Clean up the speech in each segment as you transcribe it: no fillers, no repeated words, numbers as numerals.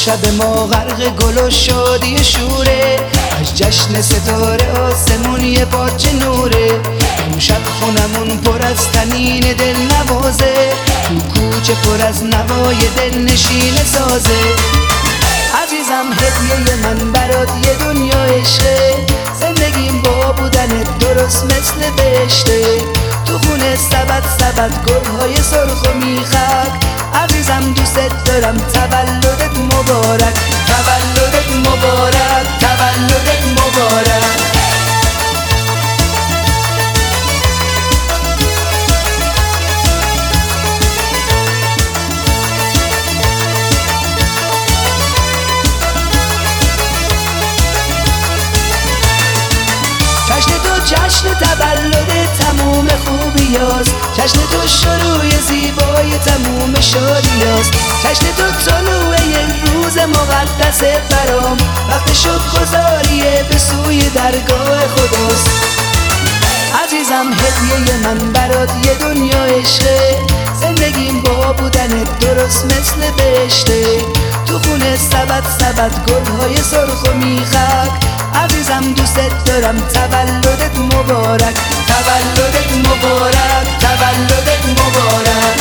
شب ما غرق گل و شادی شوره، از جشن ستاره آسمون یه پاچه نوره. امشب خونمون پر از طنین دل نوازه، تو کوچه پر از نوای دل نشین سازه. عزیزم هدیه من برات یه دنیا عشقه، زندگیم با بودنت درست مثل بهشته. تو خونه سبد گلهای سرخ و میخک، عزیزم دوست دارم تولدت مبارک، تولدت مبارک، تولدت مبارک. جشن تولد تموم خوبیاست، جشن تو شروع زیبای تموم شادیاست، جشن تو طلوع روز مقدس برام، وقت شکرگزاریه به سوی درگاه خداست. عزیزم هدیه من برات یه دنیا عشقه، زندگیم با بودنت درست مثل بهشته. تو خونه سبد گلهای سرخ و میخک، عزیزم دوست دارم تولدت مبارک، تولدت مبارک، تولدت مبارک.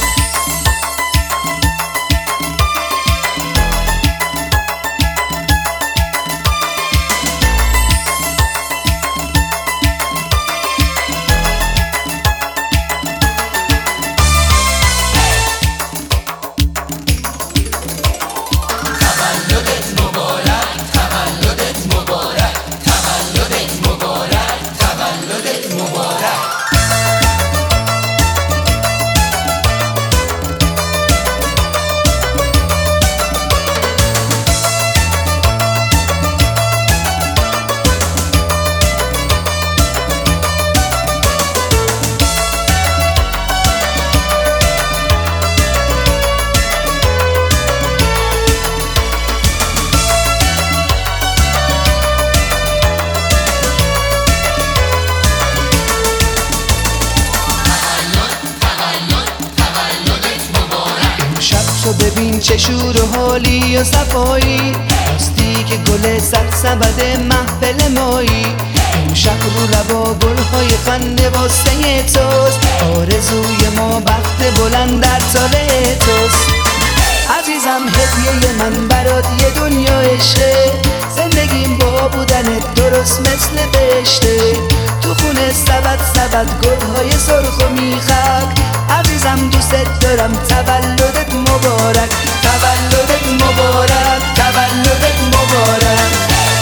ببین چه شور و حالی و صفایی، راستی که گل سبد محفل مایی. امشب رو لبا گلهای خنده واسه توست، آرزوی ما بخت بلند در سال توست. عزیزم هدیه من برات یه دنیا عشقه، زندگیم با بودنت درست مثل بهشته. تو خونه سبد گلهای سرخ و میخک، عزیزم دوست دارم تولدت مبارک، تولدت مبارک، تولدت مبارک.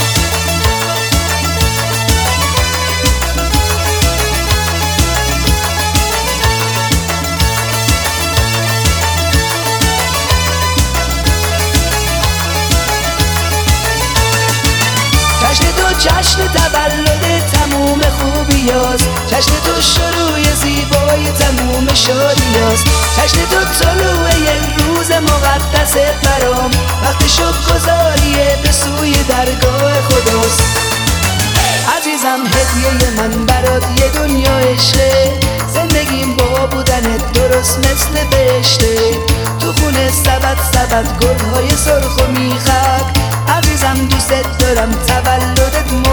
جشن تولد تموم خوبیاست، جشن تو شروع زیبای تموم شادیاست، جشن تو طلوع روز مقدس برام، وقت شکرگزاریه به سوی درگاه خداست. عزیزم هدیه من برات یه دنیا عشقه، زندگیم با بودنت درست مثل بهشته. تو خونه سبد گلهای سرخ و میخک، عزیزم دوست دارم تولدت